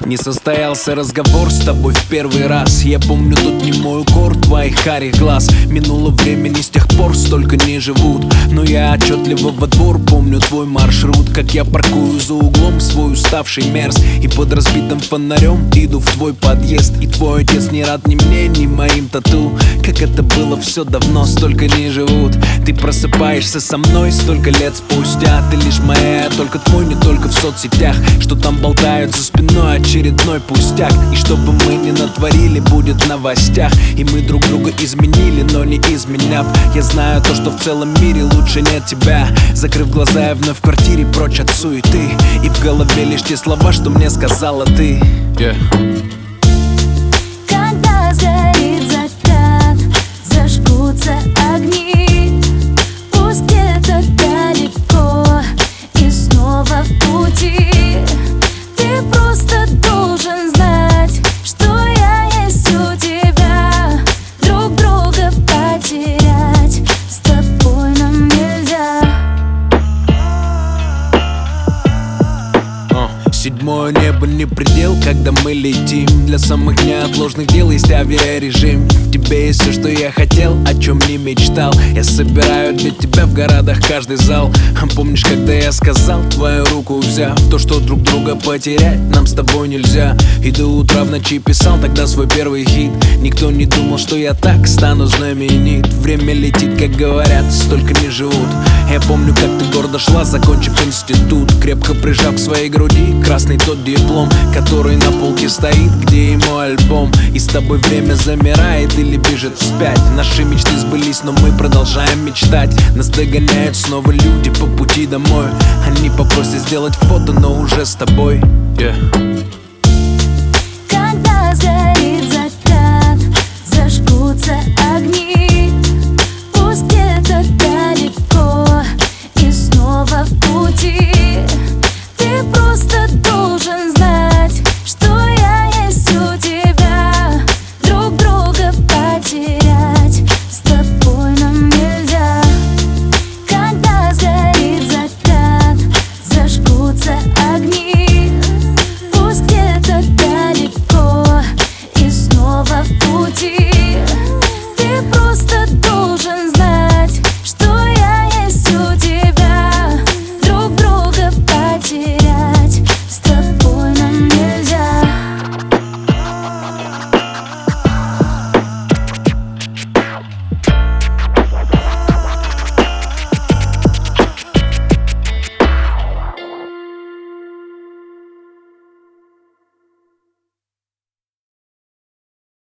Не состоялся разговор с тобой в первый раз. Я помню тот немой укор твоих карих глаз. Минуло времени, с тех пор столько не живут. Но я отчетливо во двор помню твой маршрут. Как я паркую за углом свой уставший мерз и под разбитым фонарем иду в твой подъезд. И твой отец не рад ни мне, ни моим тату. Как это было все давно, столько не живут. Ты просыпаешься со мной столько лет спустя. Ты лишь моя, только твой, не только в соцсетях. Что там болтают за спиной, очередной пустяк. И что бы мы ни натворили, будет в новостях. И мы друг друга изменили, но не изменяв. Я знаю то, что в целом мире лучше нет тебя. Закрыв глаза, я вновь в квартире прочь от суеты. И в голове лишь те слова, что мне сказала ты. Когда сгорит закат, зажгутся огни. Пусть где-то далеко и снова в пути. Ты просто должен знать, что я есть у тебя. Друг друга потерять с тобой нам нельзя. Седьмое небо не предел, когда мы летим. Для самых неотложных дел есть авиарежим. В тебе есть все, что я хотел, о чем не мечтал. Я собираю для тебя в городах каждый зал. Помнишь, когда я сказал, твою руку взяв, то, что друг друга потерять нам с тобой нельзя. И до утра в ночи писал тогда свой первый хит. Никто не думал, что я так стану знаменит. Время летит, как говорят, столько не живут. Я помню, как ты гордо шла, закончив институт. Крепко прижав к своей груди красный тот диплом, который на полке стоит, где и мой альбом. И с тобой время замирает или бежит вспять. Наши мечты сбылись, но мы продолжаем мечтать. Нас догоняют снова люди по пути домой. Они попросят сделать фото, но уже с тобой.